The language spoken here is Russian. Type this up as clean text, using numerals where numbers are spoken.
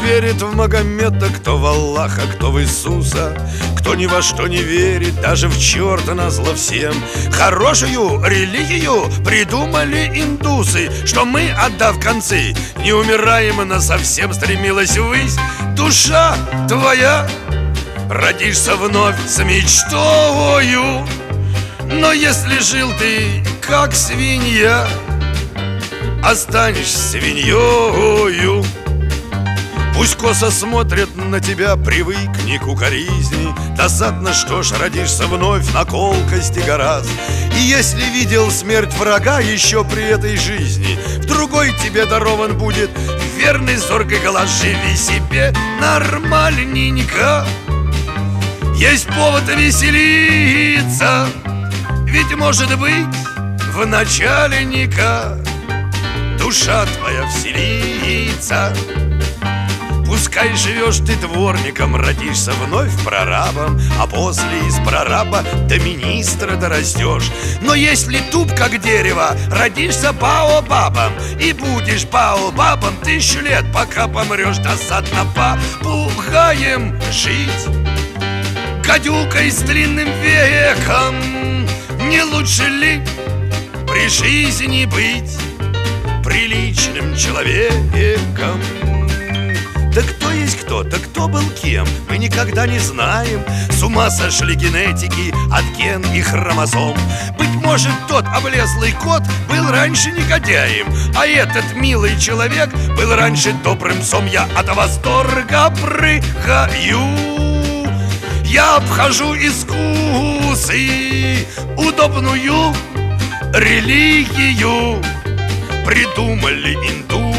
верит в Магомета, кто в Аллаха, кто в Иисуса, кто ни во что не верит, даже в черта назло всем. Хорошую религию придумали индусы, что мы, отдав концы, не умираем, но совсем стремилась ввысь. Душа твоя, родишься вновь с мечтою, но если жил ты как свинья, останешься свиньёю. Пусть косо смотрят на тебя, привыкни к укоризни. Досадно, что ж, родишься вновь на колкости гораздо. И если видел смерть врага еще при этой жизни, в другой тебе дарован будет верный зоркий глаз. Живи себе нормальненько, есть повод веселиться, ведь, может быть, в начальника душа твоя вселится. Пускай живешь ты дворником, родишься вновь прорабом, а после из прораба до министра дорастешь. Но если туп как дерево, родишься баобабом, и будешь баобабом 1000 лет, пока помрешь. Досадно попугаем жить, гадюкой с длинным веком. Не лучше ли при жизни быть приличным человеком? Да кто есть кто, да кто был кем, мы никогда не знаем. С ума сошли генетики от ген и хромосом. Быть может, тот облезлый кот был раньше негодяем, а этот милый человек был раньше добрым псом. Я от восторга прыгаю, я обхожу искусы, удобную религию придумали индусы.